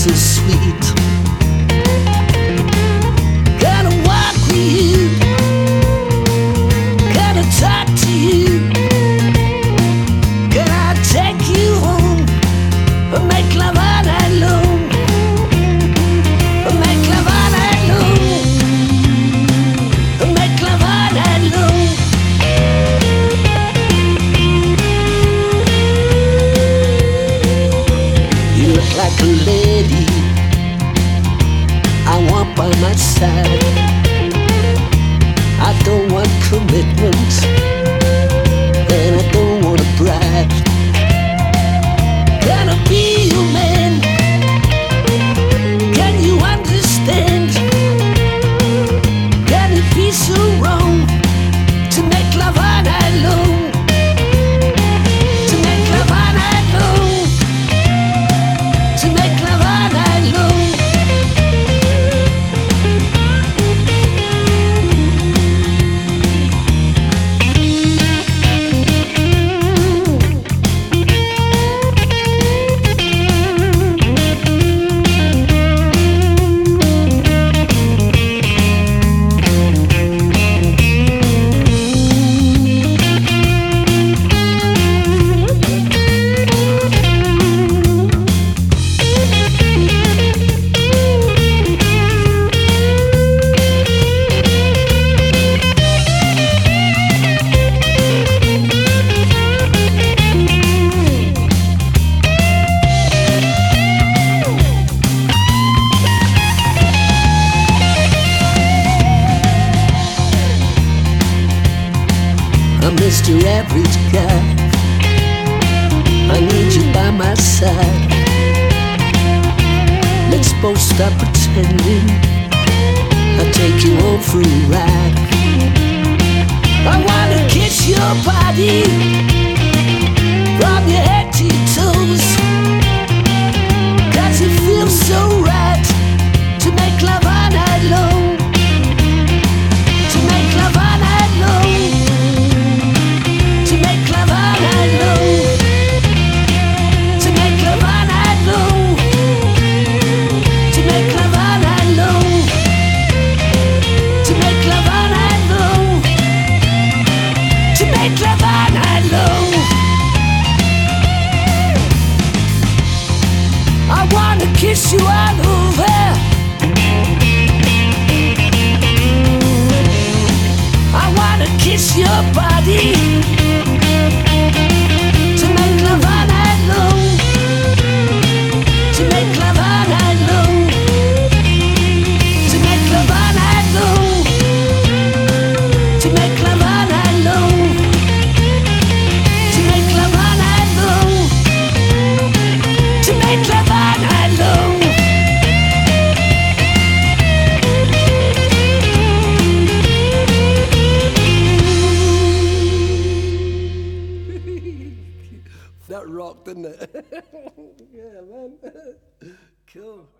so sweet. Gonna walk with you, gonna talk to you. Can I take you home or make love all night long? Or make love all night long? Or make love all night long? You look like a lady I want by my side. I don't want commitment, and I don't want a bride. Gonna be your man, can you understand? Can it be so wrong to make love all night long? To make love all night long? To make love all night long? I'm Mr. Average Guy, I need you by my side. Let's both stop pretending, I'll take you home for a ride. I wanna kiss your body from your head to your toes, 'cause it feels so right to make love all night long. To make love all night long. To make love all night long. To make love all night long. To make love all night long. To make love all night long. To make love all night long. I wanna kiss you all over. I wanna kiss your body. To make love all night long. To make love all night long. To make love all night long. To make love all night long. To make love all night long. To make love all night long. That rocked, didn't it? Yeah, man. Cool.